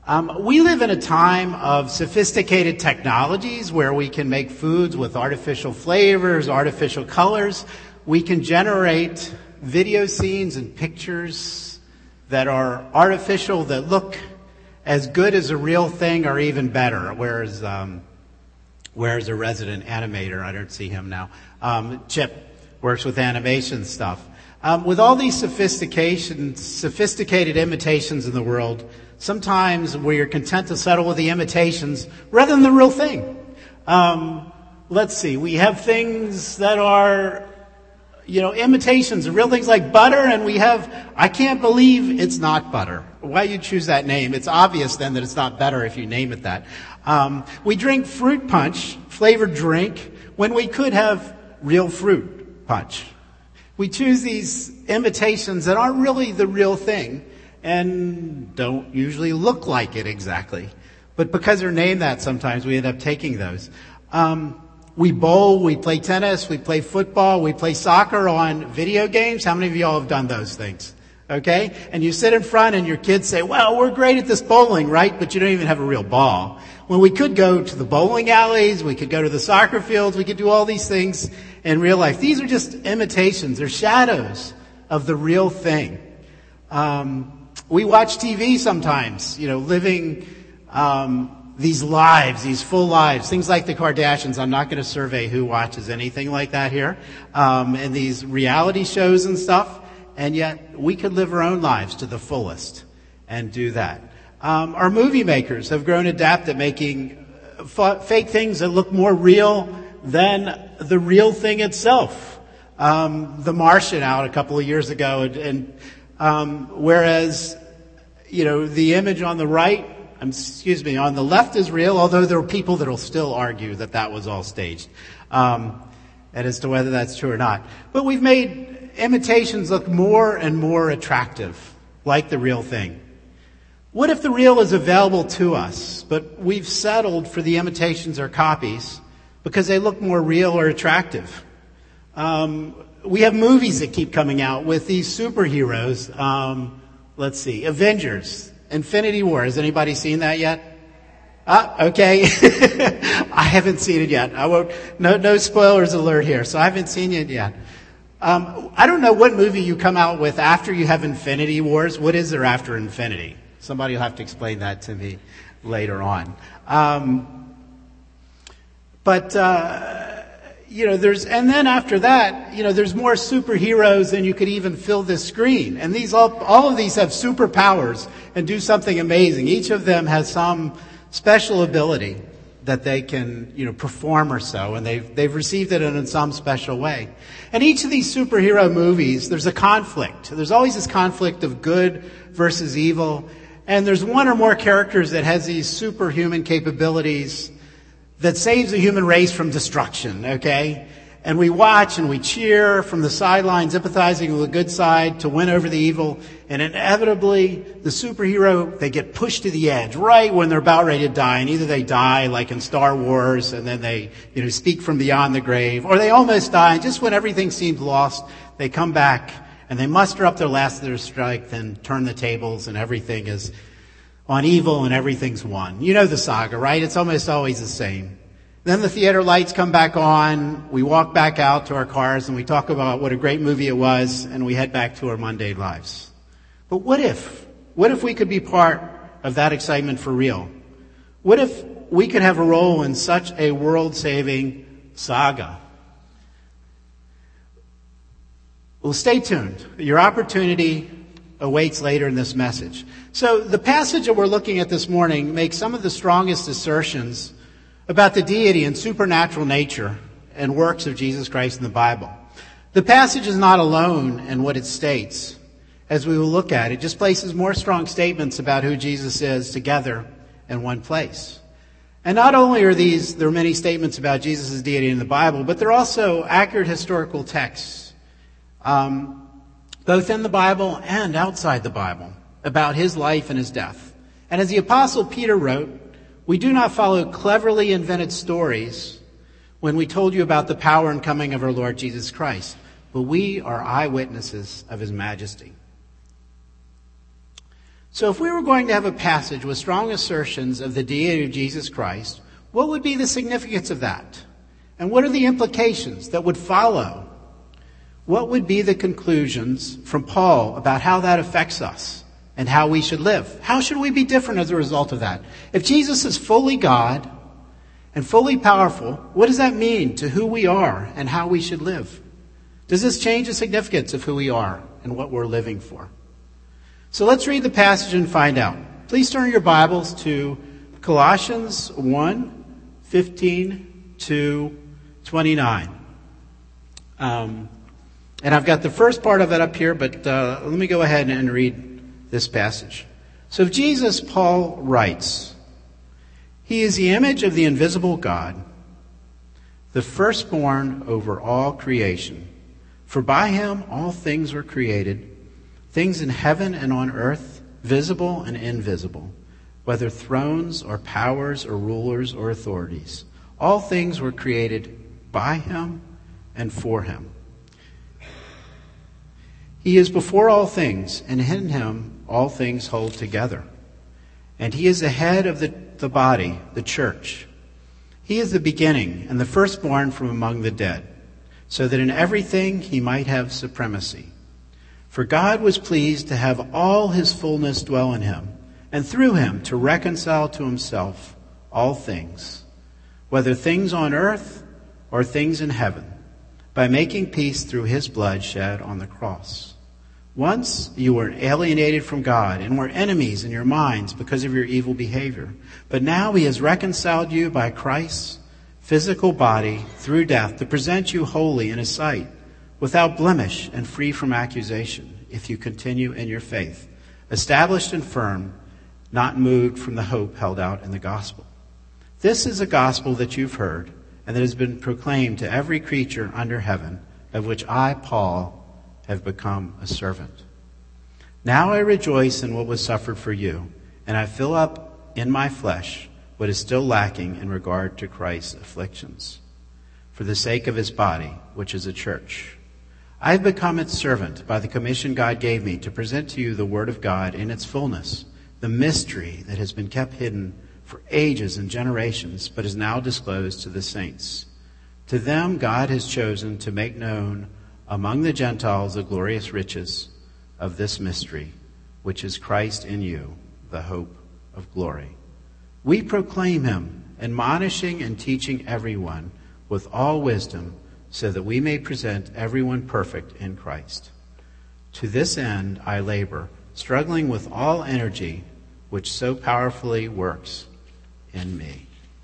We live in a time of sophisticated technologies where we can make foods with artificial flavors, artificial colors. We can generate video scenes and pictures that are artificial, that look as good as a real thing or even better. Where's a resident animator? I don't see him now. Chip works with animation stuff. With all these sophisticated imitations in the world, sometimes we are content to settle with the imitations rather than the real thing. Let's see. We have things that are, imitations of real things like butter, and we have, I can't believe it's not butter. Why you choose that name? It's obvious then that it's not better if you name it that. We drink fruit punch, flavored drink, when we could have real fruit punch. We choose these imitations that aren't really the real thing and don't usually look like it exactly. But because they're named that, sometimes we end up taking those. We bowl, we play tennis, we play football, we play soccer on video games. How many of y'all have done those things? Okay? And you sit in front and your kids say, well, we're great at this bowling, right? But you don't even have a real ball. When we could go to the bowling alleys, we could go to the soccer fields, we could do all these things in real life. These are just imitations. They're shadows of the real thing. We watch TV sometimes, living these lives, these full lives, things like the Kardashians. I'm not going to survey who watches anything like that here, and these reality shows and stuff, and yet we could live our own lives to the fullest and do that. Our movie makers have grown adept at making fake things that look more real than the real thing itself. The Martian out a couple of years ago, and whereas, the image on the right, on the left is real, although there are people that will still argue that was all staged, and as to whether that's true or not. But we've made imitations look more and more attractive, like the real thing. What if the real is available to us, but we've settled for the imitations or copies because they look more real or attractive? We have movies that keep coming out with these superheroes. Let's see, Avengers, Infinity War. Has anybody seen that yet? Okay. I haven't seen it yet. I won't. No spoilers alert here. So I haven't seen it yet. I don't know what movie you come out with after you have Infinity Wars. What is there after Infinity? Somebody will have to explain that to me later on. And then after that, there's more superheroes than you could even fill this screen. And all of these have superpowers and do something amazing. Each of them has some special ability that they can, perform or so. And they've received it in some special way. And each of these superhero movies, there's a conflict. There's always this conflict of good versus evil. And there's one or more characters that has these superhuman capabilities that saves the human race from destruction, okay? And we watch and we cheer from the sidelines, empathizing with the good side to win over the evil. And inevitably, the superhero, they get pushed to the edge right when they're about ready to die. And either they die, like in Star Wars, and then they, speak from beyond the grave, or they almost die. And just when everything seems lost, they come back and they muster up their last of their strength and turn the tables, and everything is on evil and everything's won. You know the saga, right? It's almost always the same. Then the theater lights come back on, we walk back out to our cars, and we talk about what a great movie it was, and we head back to our mundane lives. But what if we could be part of that excitement for real? What if we could have a role in such a world-saving saga? Well, stay tuned. Your opportunity awaits later in this message. So the passage that we're looking at this morning makes some of the strongest assertions about the deity and supernatural nature and works of Jesus Christ in the Bible. The passage is not alone in what it states. As we will look at, it just places more strong statements about who Jesus is together in one place. And not only are there are many statements about Jesus' deity in the Bible, but they're also accurate historical texts, both in the Bible and outside the Bible, about his life and his death. And as the Apostle Peter wrote, we do not follow cleverly invented stories when we told you about the power and coming of our Lord Jesus Christ, but we are eyewitnesses of his majesty. So if we were going to have a passage with strong assertions of the deity of Jesus Christ, what would be the significance of that? And what are the implications that would follow? What would be the conclusions from Paul about how that affects us and how we should live? How should we be different as a result of that? If Jesus is fully God and fully powerful, what does that mean to who we are and how we should live? Does this change the significance of who we are and what we're living for? So let's read the passage and find out. Please turn your Bibles to Colossians 1:15-29. And I've got the first part of it up here, but let me go ahead and read this passage. So of Jesus, Paul writes, "He is the image of the invisible God, the firstborn over all creation. For by him all things were created, things in heaven and on earth, visible and invisible, whether thrones or powers or rulers or authorities. All things were created by him and for him. He is before all things, and in him all things hold together. And he is the head of the body, the church. He is the beginning and the firstborn from among the dead, so that in everything he might have supremacy. For God was pleased to have all his fullness dwell in him, and through him to reconcile to himself all things, whether things on earth or things in heaven, by making peace through his blood shed on the cross. Once you were alienated from God and were enemies in your minds because of your evil behavior. But now he has reconciled you by Christ's physical body through death to present you holy in his sight, without blemish and free from accusation, if you continue in your faith, established and firm, not moved from the hope held out in the gospel. This is a gospel that you've heard and that has been proclaimed to every creature under heaven, of which I, Paul, have become a servant. Now I rejoice in what was suffered for you, and I fill up in my flesh what is still lacking in regard to Christ's afflictions, for the sake of his body, which is a church. I have become its servant by the commission God gave me to present to you the word of God in its fullness, the mystery that has been kept hidden for ages and generations, but is now disclosed to the saints. To them God has chosen to make known among the Gentiles the glorious riches of this mystery, which is Christ in you, the hope of glory. We proclaim him, admonishing and teaching everyone with all wisdom, so that we may present everyone perfect in Christ. To this end I labor, struggling with all energy, which so powerfully works in me."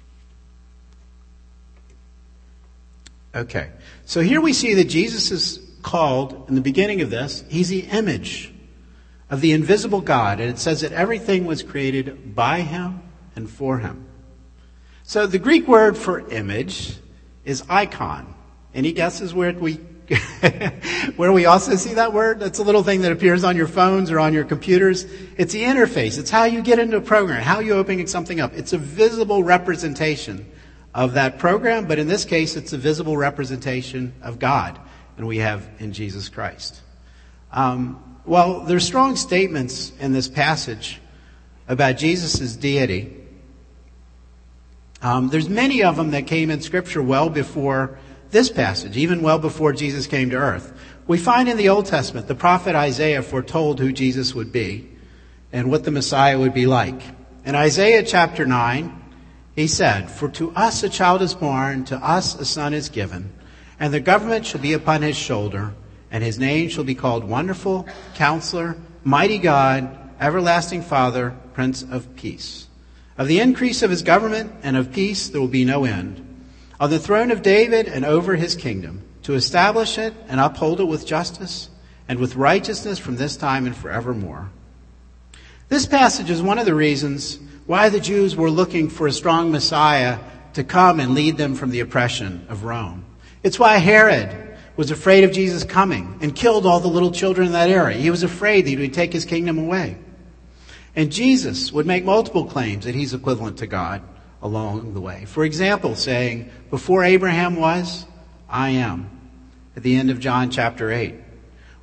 Okay, so here we see that Jesus is called, in the beginning of this, he's the image of the invisible God. And it says that everything was created by him and for him. So the Greek word for image is icon. Any guesses where we also see that word? That's a little thing that appears on your phones or on your computers. It's the interface. It's how you get into a program, how you open something up. It's a visible representation of that program, but in this case, it's a visible representation of God, and we have in Jesus Christ. Well, there's strong statements in this passage about Jesus' deity. There's many of them that came in Scripture well before this passage, even well before Jesus came to earth. We find in the Old Testament, the prophet Isaiah foretold who Jesus would be and what the Messiah would be like. In Isaiah chapter 9, he said, "For to us a child is born, to us a son is given, and the government shall be upon his shoulder, and his name shall be called Wonderful, Counselor, Mighty God, Everlasting Father, Prince of Peace. Of the increase of his government and of peace there will be no end. On the throne of David and over his kingdom, to establish it and uphold it with justice and with righteousness from this time and forevermore." This passage is one of the reasons why the Jews were looking for a strong Messiah to come and lead them from the oppression of Rome. It's why Herod was afraid of Jesus coming and killed all the little children in that area. He was afraid that he would take his kingdom away. And Jesus would make multiple claims that he's equivalent to God along the way. For example, saying, "Before Abraham was, I am," at the end of John chapter 8.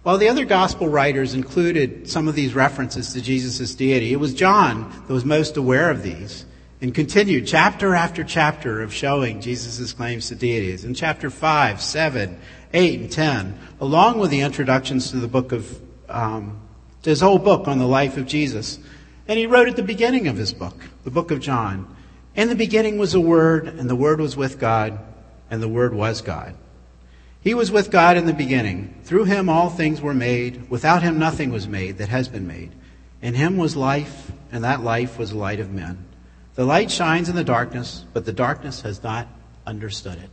While the other gospel writers included some of these references to Jesus' deity, it was John that was most aware of these and continued chapter after chapter of showing Jesus' claims to deity. In chapter 5, 7, 8, and 10, along with the introductions to the book of, to his whole book on the life of Jesus. And he wrote at the beginning of his book, the book of John, "In the beginning was a Word, and the Word was with God, and the Word was God. He was with God in the beginning. Through him all things were made. Without him nothing was made that has been made. In him was life, and that life was the light of men. The light shines in the darkness, but the darkness has not understood it."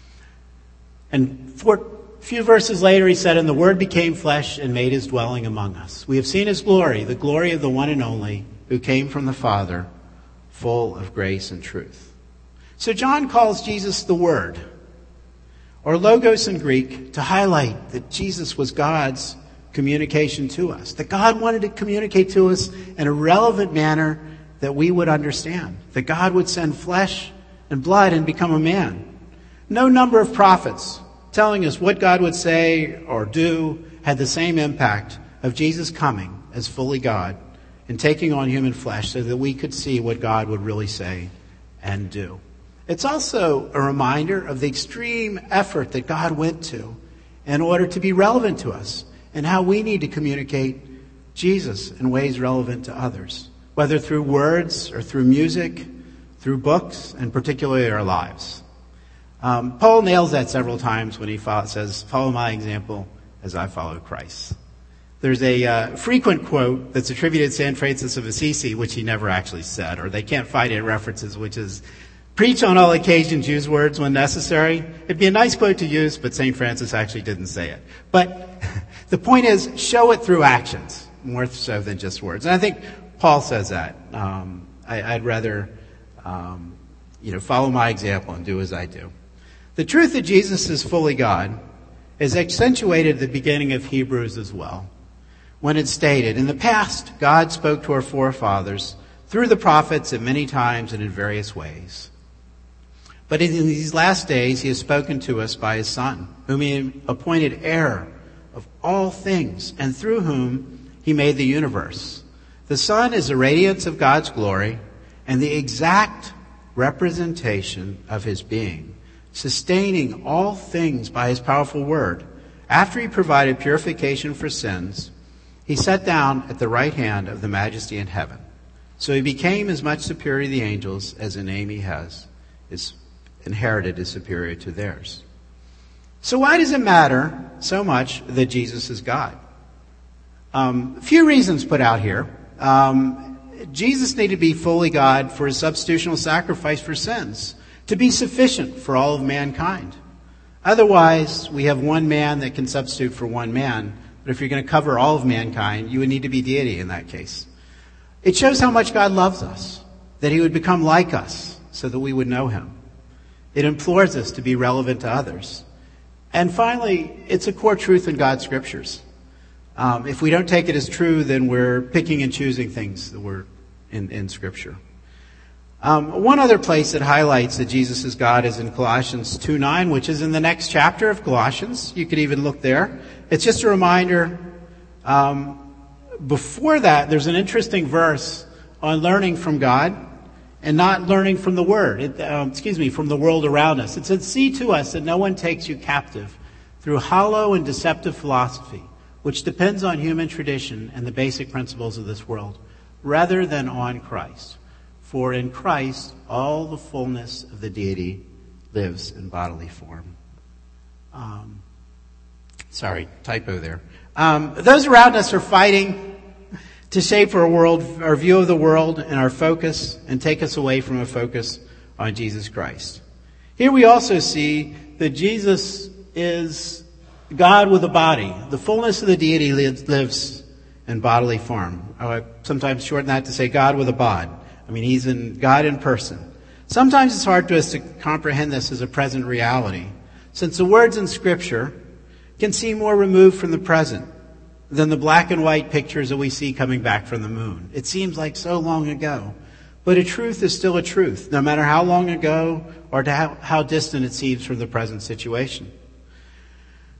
And a few verses later he said, "And the Word became flesh and made his dwelling among us. We have seen his glory, the glory of the one and only, who came from the Father, full of grace and truth." So John calls Jesus the Word, or Logos in Greek, to highlight that Jesus was God's communication to us, that God wanted to communicate to us in a relevant manner that we would understand, that God would send flesh and blood and become a man. No number of prophets telling us what God would say or do had the same impact of Jesus coming as fully God and taking on human flesh so that we could see what God would really say and do. It's also a reminder of the extreme effort that God went to in order to be relevant to us and how we need to communicate Jesus in ways relevant to others, whether through words or through music, through books, and particularly our lives. Paul nails that several times when he says, "Follow my example as I follow Christ." There's a frequent quote that's attributed to St. Francis of Assisi, which he never actually said, or they can't find it in references, which is, "Preach on all occasions, use words when necessary." It'd be a nice quote to use, but St. Francis actually didn't say it. But the point is, show it through actions, more so than just words. And I think Paul says that. I'd rather, follow my example and do as I do. The truth that Jesus is fully God is accentuated at the beginning of Hebrews as well, when it's stated, "In the past, God spoke to our forefathers through the prophets at many times and in various ways. But in these last days, he has spoken to us by his Son, whom he appointed heir of all things, and through whom he made the universe. The Son is the radiance of God's glory and the exact representation of his being, sustaining all things by his powerful word. After he provided purification for sins, he sat down at the right hand of the Majesty in heaven. So he became as much superior to the angels as the name he has is inherited is superior to theirs." So why does it matter so much that Jesus is God? A few reasons put out here. Jesus needed to be fully God for his substitutional sacrifice for sins, to be sufficient for all of mankind. Otherwise, we have one man that can substitute for one man, but if you're going to cover all of mankind, you would need to be deity in that case. It shows how much God loves us, that he would become like us so that we would know him. It implores us to be relevant to others. And finally, it's a core truth in God's scriptures. If we don't take it as true, then we're picking and choosing things that were in Scripture. One other place that highlights that Jesus is God is in Colossians 2:9, which is in the next chapter of Colossians. You could even look there. It's just a reminder. Before that, there's an interesting verse on learning from God and not learning from the Word. From the world around us. It said, "See to us that no one takes you captive through hollow and deceptive philosophy, which depends on human tradition and the basic principles of this world, rather than on Christ. For in Christ, all the fullness of the deity lives in bodily form." Typo there. Those around us are fighting to shape our view of the world and our focus and take us away from a focus on Jesus Christ. Here we also see that Jesus is God with a body. The fullness of the deity lives in bodily form. I sometimes shorten that to say God with a bod. He's God in person. Sometimes it's hard to us to comprehend this as a present reality, since the words in Scripture can seem more removed from the present than the black and white pictures that we see coming back from the moon. It seems like so long ago. But a truth is still a truth, no matter how long ago or how distant it seems from the present situation.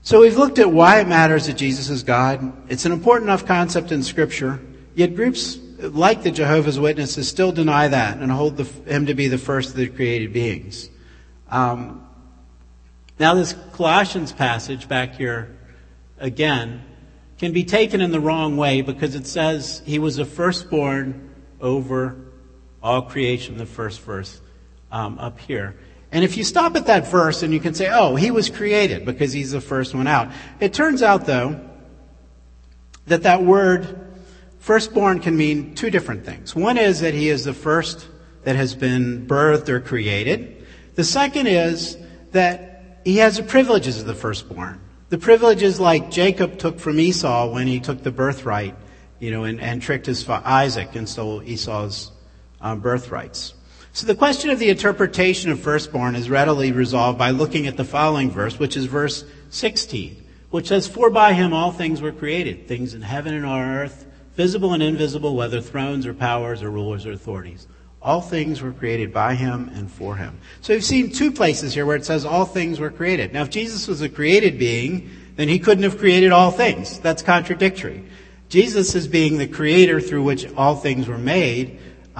So we've looked at why it matters that Jesus is God. It's an important enough concept in Scripture, yet groups like the Jehovah's Witnesses still deny that and hold him to be the first of the created beings. Now this Colossians passage back here, again, can be taken in the wrong way because it says he was the firstborn over all creation, the first verse up here. And if you stop at that verse and you can say, oh, he was created because he's the first one out. It turns out, though, that word firstborn can mean two different things. One is that he is the first that has been birthed or created. The second is that he has the privileges of the firstborn. The privileges like Jacob took from Esau when he took the birthright, and tricked his Isaac and stole Esau's birthrights. So the question of the interpretation of firstborn is readily resolved by looking at the following verse, which is verse 16, which says, "For by him all things were created, things in heaven and on earth, visible and invisible, whether thrones or powers or rulers or authorities. All things were created by him and for him." So we've seen two places here where it says all things were created. Now if Jesus was a created being, then he couldn't have created all things. That's contradictory. Jesus, as being the creator through which all things were made,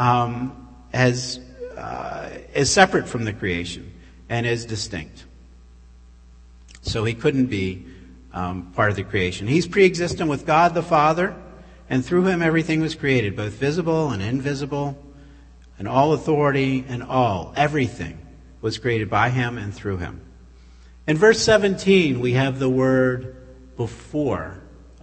is separate from the creation and is distinct. So he couldn't be part of the creation. He's pre-existent with God the Father, and through him everything was created, both visible and invisible, and all authority and everything was created by him and through him. In verse 17, we have the word before.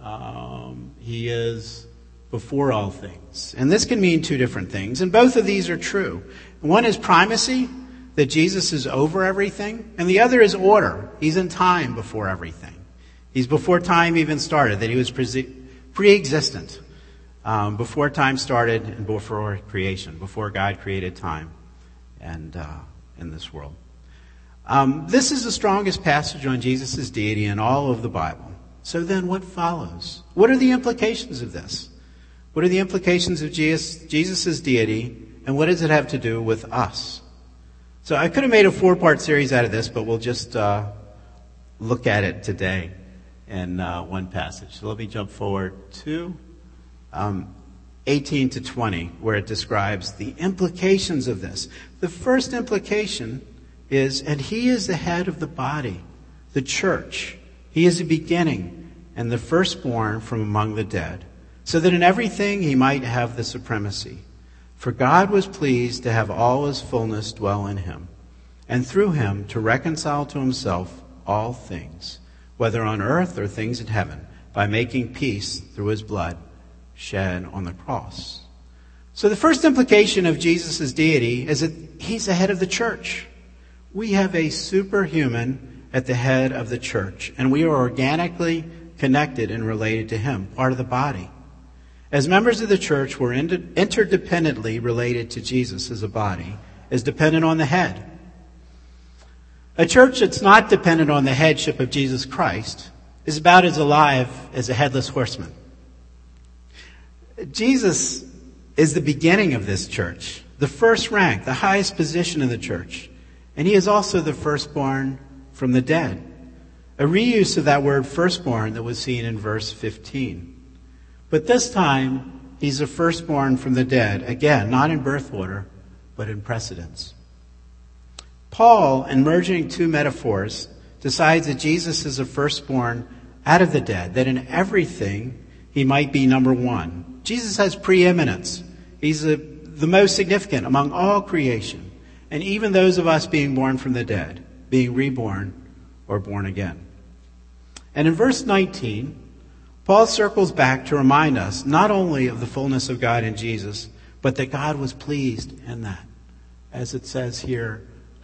He is before all things. And this can mean two different things, and both of these are true. One is primacy, that Jesus is over everything, and the other is order. He's in time before everything. He's before time even started, that he was pre-existent, before time started and before creation, before God created time and in this world. This is the strongest passage on Jesus' deity in all of the Bible. So then what follows? What are the implications of this? What are the implications of Jesus' deity, and what does it have to do with us? So I could have made a 4-part series out of this, but we'll just look at it today in one passage. So let me jump forward to 18 to 20, where it describes the implications of this. The first implication is, and he is the head of the body, the church. He is the beginning and the firstborn from among the dead, so that in everything he might have the supremacy. For God was pleased to have all his fullness dwell in him, and through him to reconcile to himself all things, whether on earth or things in heaven, by making peace through his blood shed on the cross. So the first implication of Jesus' deity is that he's the head of the church. We have a superhuman at the head of the church, and we are organically connected and related to him, part of the body. As members of the church, we're interdependently related to Jesus as a body, as dependent on the head. A church that's not dependent on the headship of Jesus Christ is about as alive as a headless horseman. Jesus is the beginning of this church, the first rank, the highest position in the church. And he is also the firstborn from the dead. A reuse of that word firstborn that was seen in verse 15. But this time, he's the firstborn from the dead. Again, not in birth order, but in precedence. Paul, in merging two metaphors, decides that Jesus is a firstborn out of the dead, that in everything he might be number one. Jesus has preeminence. He's the most significant among all creation, and even those of us being born from the dead, being reborn or born again. And in verse 19, Paul circles back to remind us not only of the fullness of God in Jesus, but that God was pleased in that. As it says here,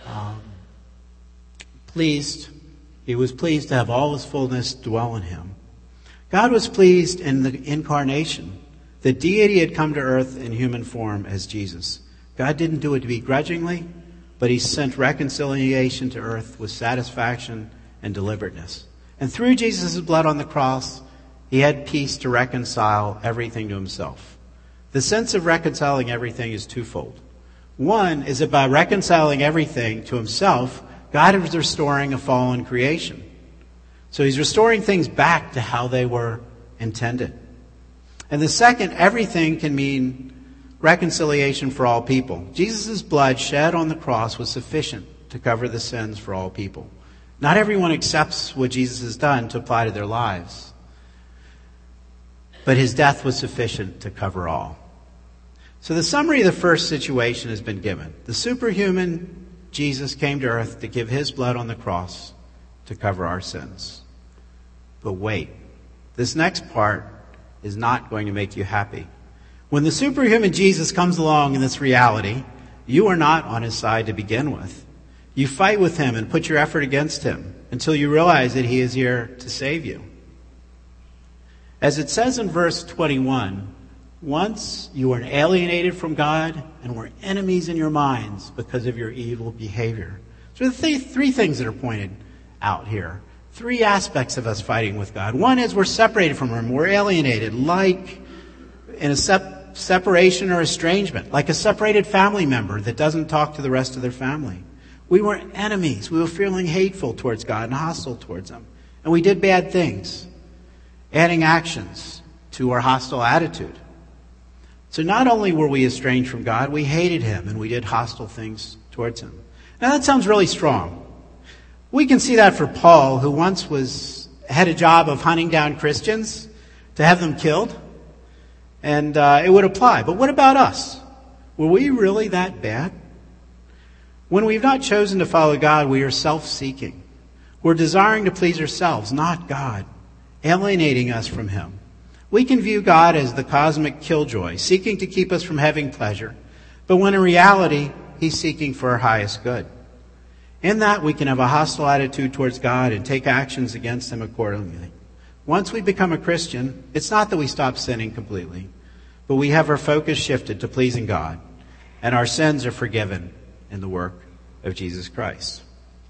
he was pleased to have all his fullness dwell in him. God was pleased in the incarnation. The deity had come to earth in human form as Jesus. God didn't do it begrudgingly, but he sent reconciliation to earth with satisfaction and deliberateness. And through Jesus' blood on the cross, he had peace to reconcile everything to himself. The sense of reconciling everything is twofold. One is that by reconciling everything to himself, God is restoring a fallen creation. So he's restoring things back to how they were intended. And the second, everything can mean reconciliation for all people. Jesus' blood shed on the cross was sufficient to cover the sins for all people. Not everyone accepts what Jesus has done to apply to their lives. But his death was sufficient to cover all. So the summary of the first situation has been given. The superhuman Jesus came to earth to give his blood on the cross to cover our sins. But wait, this next part is not going to make you happy. When the superhuman Jesus comes along in this reality, you are not on his side to begin with. You fight with him and put your effort against him until you realize that he is here to save you. As it says in verse 21, once you were alienated from God and were enemies in your minds because of your evil behavior. So the three things that are pointed out here. Three aspects of us fighting with God. One is we're separated from him. We're alienated, like in a separation or estrangement, like a separated family member that doesn't talk to the rest of their family. We were enemies. We were feeling hateful towards God and hostile towards him. And we did bad things, adding actions to our hostile attitude. So not only were we estranged from God, we hated him and we did hostile things towards him. Now that sounds really strong. We can see that for Paul, who once had a job of hunting down Christians to have them killed. And it would apply. But what about us? Were we really that bad? When we've not chosen to follow God, we are self-seeking. We're desiring to please ourselves, not God, alienating us from him. We can view God as the cosmic killjoy, seeking to keep us from having pleasure. But when in reality, he's seeking for our highest good. In that, we can have a hostile attitude towards God and take actions against him accordingly. Once we become a Christian, it's not that we stop sinning completely, but we have our focus shifted to pleasing God, and our sins are forgiven in the work of Jesus Christ.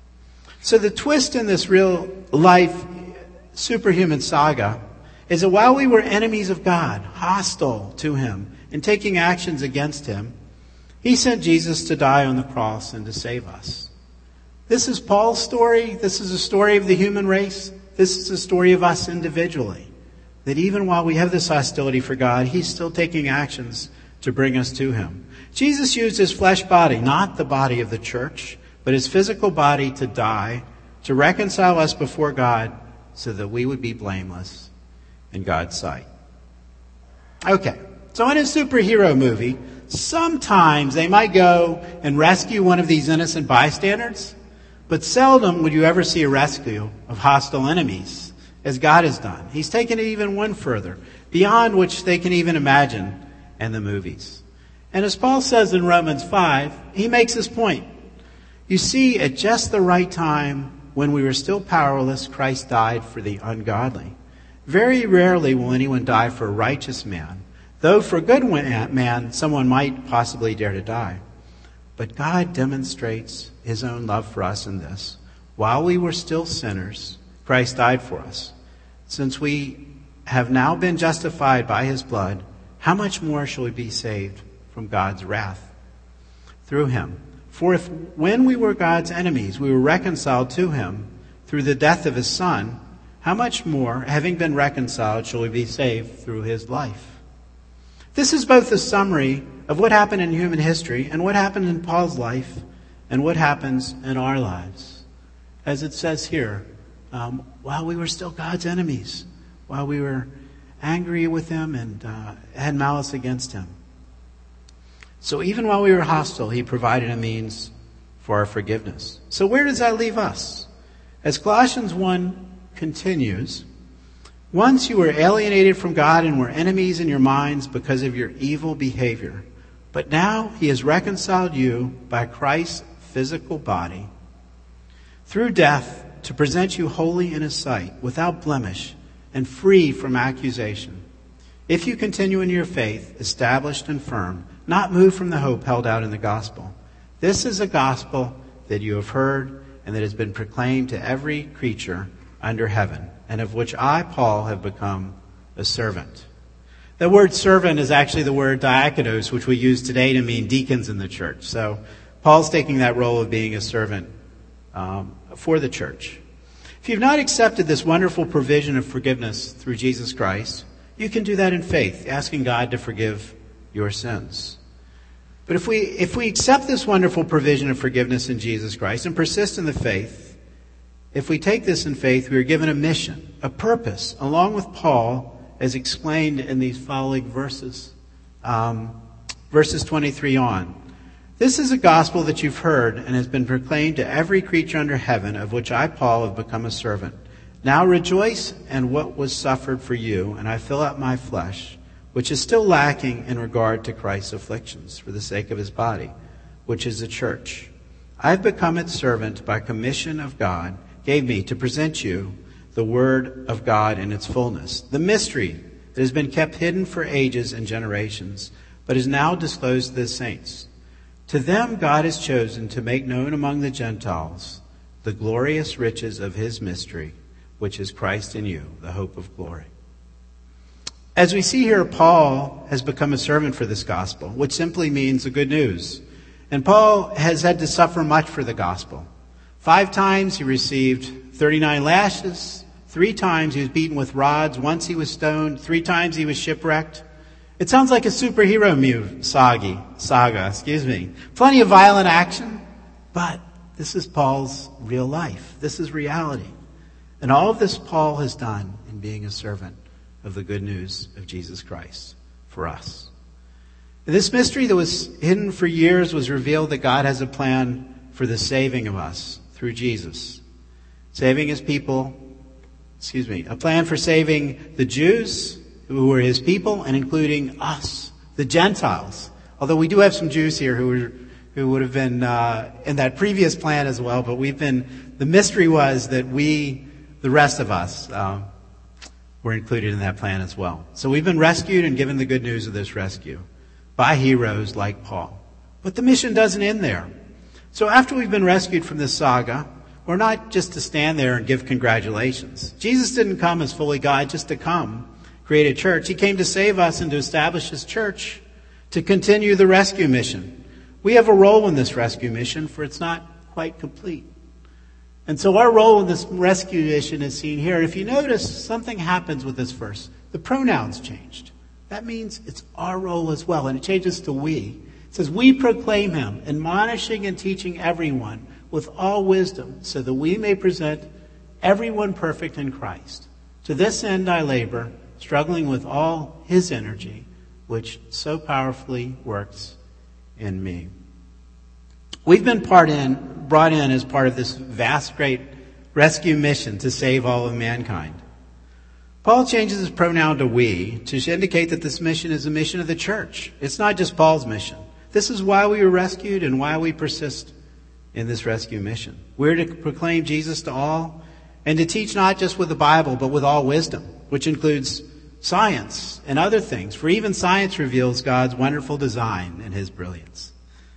So the twist in this real life superhuman saga is that while we were enemies of God, hostile to him, and taking actions against him, he sent Jesus to die on the cross and to save us. This is Paul's story. This is a story of the human race. This is a story of us individually. That even while we have this hostility for God, he's still taking actions to bring us to him. Jesus used his flesh body, not the body of the church, but his physical body to die, to reconcile us before God so that we would be blameless in God's sight. Okay, so in a superhero movie, sometimes they might go and rescue one of these innocent bystanders, but seldom would you ever see a rescue of hostile enemies, as God has done. He's taken it even one further, beyond which they can even imagine in the movies. And as Paul says in Romans 5, he makes this point. You see, at just the right time, when we were still powerless, Christ died for the ungodly. Very rarely will anyone die for a righteous man, though for a good man, someone might possibly dare to die. But God demonstrates his own love for us in this. While we were still sinners, Christ died for us. Since we have now been justified by his blood, how much more shall we be saved from God's wrath through him? For if when we were God's enemies, we were reconciled to him through the death of his Son, how much more, having been reconciled, shall we be saved through his life? This is both a summary of what happened in human history and what happened in Paul's life and what happens in our lives. As it says here, while we were still God's enemies, while we were angry with him and had malice against him. So even while we were hostile, he provided a means for our forgiveness. So where does that leave us? As Colossians 1 continues, once you were alienated from God and were enemies in your minds because of your evil behavior. But now he has reconciled you by Christ's physical body through death to present you holy in his sight, without blemish and free from accusation. If you continue in your faith, established and firm, not moved from the hope held out in the gospel. This is a gospel that you have heard and that has been proclaimed to every creature under heaven, and of which I, Paul, have become a servant. The word servant is actually the word diakonos, which we use today to mean deacons in the church. So Paul's taking that role of being a servant for the church. If you've not accepted this wonderful provision of forgiveness through Jesus Christ, you can do that in faith, asking God to forgive your sins. But if we accept this wonderful provision of forgiveness in Jesus Christ and persist in the faith, if we take this in faith, we are given a mission, a purpose, along with Paul, as explained in these following verses. Verses 23 on. This is a gospel that you've heard and has been proclaimed to every creature under heaven, of which I, Paul, have become a servant. Now rejoice in what was suffered for you, and I fill out my flesh, which is still lacking in regard to Christ's afflictions, for the sake of his body, which is the church. I have become its servant by commission of God, gave me to present you the word of God in its fullness, the mystery that has been kept hidden for ages and generations, but is now disclosed to the saints. To them God has chosen to make known among the Gentiles the glorious riches of his mystery, which is Christ in you, the hope of glory. As we see here, Paul has become a servant for this gospel, which simply means the good news. And Paul has had to suffer much for the gospel. 5 times he received 39 lashes. 3 times he was beaten with rods. Once he was stoned. 3 times he was shipwrecked. It sounds like a superhero saga. Plenty of violent action, but this is Paul's real life. This is reality. And all of this Paul has done in being a servant of the good news of Jesus Christ for us. And this mystery that was hidden for years was revealed that God has a plan for the saving of us through Jesus. Saving his people, a plan for saving the Jews who were his people, and including us, the Gentiles. Although we do have some Jews here who would have been in that previous plan as well, but the mystery was that the rest of us, were included in that plan as well. So we've been rescued and given the good news of this rescue by heroes like Paul. But the mission doesn't end there. So after we've been rescued from this saga, we're not just to stand there and give congratulations. Jesus didn't come as fully God just to come create a church. He came to save us and to establish his church, to continue the rescue mission. We have a role in this rescue mission, for it's not quite complete. And so our role in this rescue mission is seen here. If you notice, something happens with this verse. The pronouns changed. That means it's our role as well, and it changes to we. It says, we proclaim him, admonishing and teaching everyone with all wisdom, so that we may present everyone perfect in Christ. To this end I labor, struggling with all his energy, which so powerfully works in me. We've been brought in as part of this vast, great rescue mission to save all of mankind. Paul changes his pronoun to we to indicate that this mission is a mission of the church. It's not just Paul's mission. This is why we were rescued and why we persist in this rescue mission. We're to proclaim Jesus to all and to teach not just with the Bible, but with all wisdom, which includes science and other things. For even science reveals God's wonderful design and his brilliance.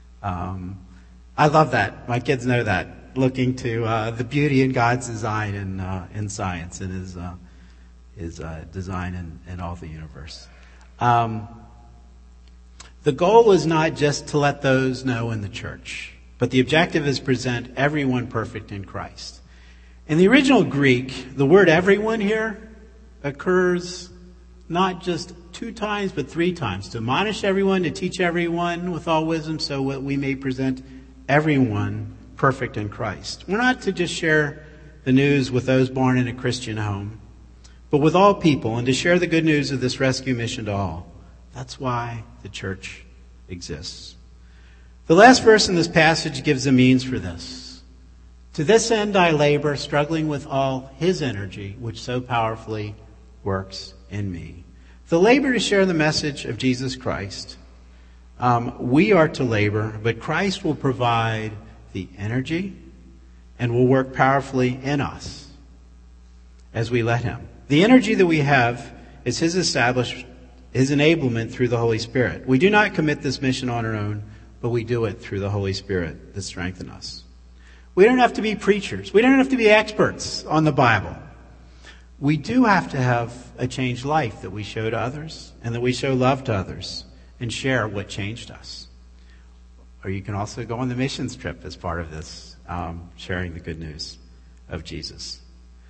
I love that. My kids know that. Looking to the beauty in God's design in science and his design in all the universe. The goal is not just to let those know in the church, but the objective is present everyone perfect in Christ. In the original Greek, the word everyone here occurs not just 2 times, but 3 times. To admonish everyone, to teach everyone with all wisdom, so that we may present everyone perfect in Christ. We're not to just share the news with those born in a Christian home, but with all people, and to share the good news of this rescue mission to all. That's why the church exists. The last verse in this passage gives a means for this. To this end I labor, struggling with all his energy, which so powerfully works in me. The labor to share the message of Jesus Christ. We are to labor, but Christ will provide the energy and will work powerfully in us as we let him. The energy that we have is his enablement through the Holy Spirit. We do not commit this mission on our own, but we do it through the Holy Spirit that strengthens us. We don't have to be preachers. We don't have to be experts on the Bible. We do have to have a changed life that we show to others and that we show love to others and share what changed us. Or you can also go on the missions trip as part of this, sharing the good news of Jesus.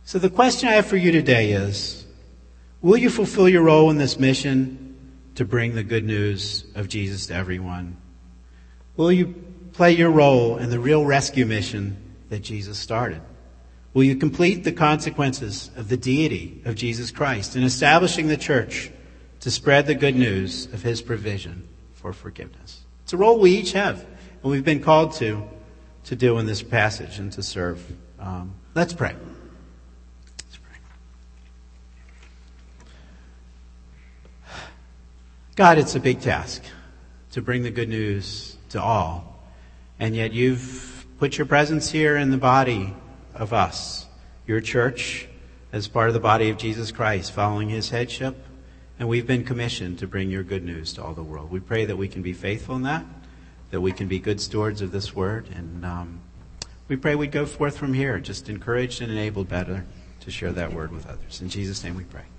So the question I have for you today is, will you fulfill your role in this mission to bring the good news of Jesus to everyone? Will you play your role in the real rescue mission that Jesus started? Will you complete the consequences of the deity of Jesus Christ in establishing the church to spread the good news of his provision for forgiveness? It's a role we each have, and we've been called to do in this passage and to serve. Let's pray. God, it's a big task to bring the good news to all. And yet you've put your presence here in the body of us, your church, as part of the body of Jesus Christ, following his headship. And we've been commissioned to bring your good news to all the world. We pray that we can be faithful in that we can be good stewards of this word. And we pray we'd go forth from here, just encouraged and enabled better to share that word with others. In Jesus' name we pray.